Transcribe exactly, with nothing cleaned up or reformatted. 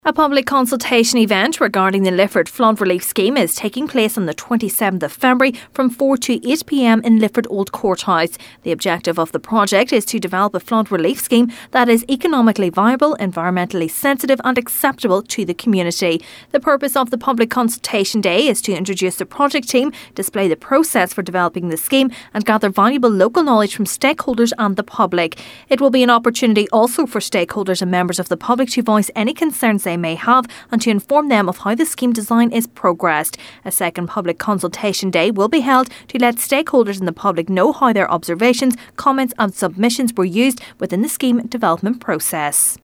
A public consultation event regarding the Lifford Flood Relief Scheme is taking place on the twenty-seventh of February from four to eight p m in Lifford Old Courthouse. The objective of the project is to develop a flood relief scheme that is economically viable, environmentally sensitive and acceptable to the community. The purpose of the public consultation day is to introduce the project team, display the process for developing the scheme and gather valuable local knowledge from stakeholders and the public. It will be an opportunity also for stakeholders and members of the public to voice any concerns they may have and to inform them of how the scheme design is progressed. A second public consultation day will be held to let stakeholders and the public know how their observations, comments and submissions were used within the scheme development process.